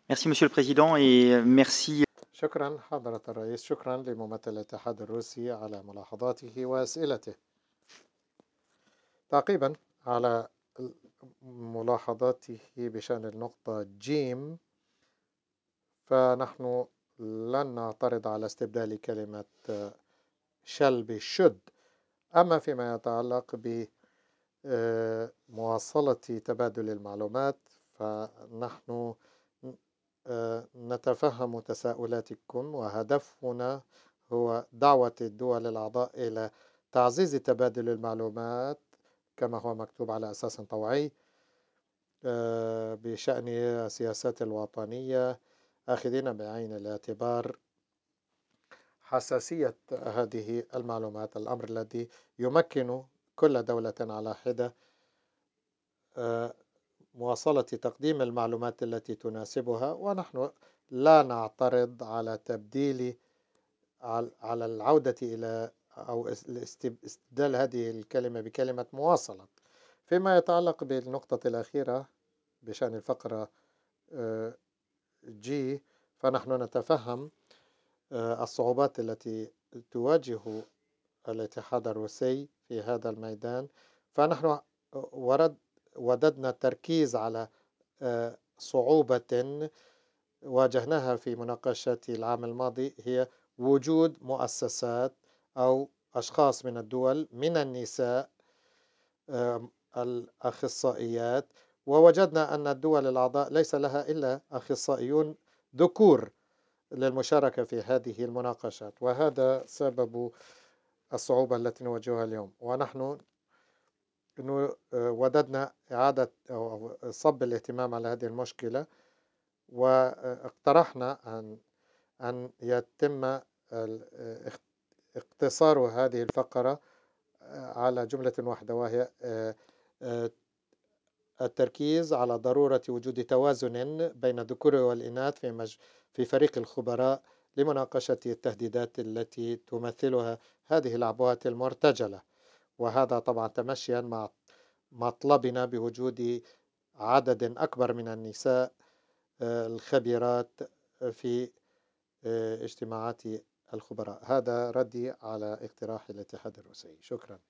Merci Monsieur le Président et merci. شكرا حضرة الرئيس، شكرا لممثل الاتحاد الروسي على ملاحظاته وأسئلته. تعقيبا على ملاحظاته بشأن النقطة جيم، فنحن لن نعترض على استبدال كلمة shall بshould. أما فيما يتعلق بمواصلة تبادل المعلومات، فنحن نتفهم تساؤلاتكم، وهدفنا هو دعوة الدول الأعضاء إلى تعزيز تبادل المعلومات كما هو مكتوب على أساس طوعي بشأن السياسات الوطنية، آخذين بعين الاعتبار حساسية هذه المعلومات، الأمر الذي يمكن كل دولة على حدة مواصلة تقديم المعلومات التي تناسبها. ونحن لا نعترض على تبديل، على العودة إلى أو استبدال هذه الكلمة بكلمة مواصلة. فيما يتعلق بالنقطة الأخيرة بشأن الفقرة جي، فنحن نتفهم الصعوبات التي تواجه الاتحاد الروسي في هذا الميدان، فنحن وددنا التركيز على صعوبة واجهناها في مناقشة العام الماضي، هي وجود مؤسسات أو أشخاص من الدول من النساء الأخصائيات، ووجدنا أن الدول الأعضاء ليس لها إلا أخصائيون ذكور للمشاركة في هذه المناقشات، وهذا سبب الصعوبة التي نواجهها اليوم. ونحن وددنا إعادة أو صب الاهتمام على هذه المشكلة، واقترحنا أن يتم اختصار هذه الفقرة على جملة واحدة، وهي التركيز على ضرورة وجود توازن بين الذكور والإناث في فريق الخبراء لمناقشة التهديدات التي تمثلها هذه العبوات المرتجلة، وهذا طبعا تمشيا مع مطلبنا بوجود عدد أكبر من النساء الخبيرات في اجتماعات الخبراء. هذا ردي على اقتراح الاتحاد الروسي. شكرا.